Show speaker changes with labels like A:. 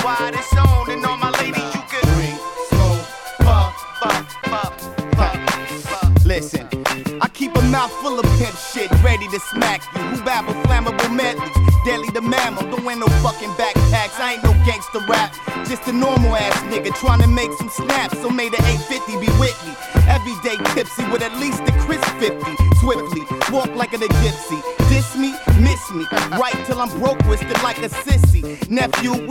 A: worldwide, it's on. And all my ladies, you can drink, smoke, fuck. Listen, I keep a mouth full of pimp shit, ready to smack you. Who babble flammable medleys, deadly the mammal. Don't wear no fucking backpacks, I ain't no gangster rap. Just a normal ass nigga trying to make some snaps. So may the 850 be with me. Everyday tipsy with at least a crisp 50. Swiftly, walk like a gypsy. Diss me, miss me. Right till I'm broke, twisted like a sissy. Nephew,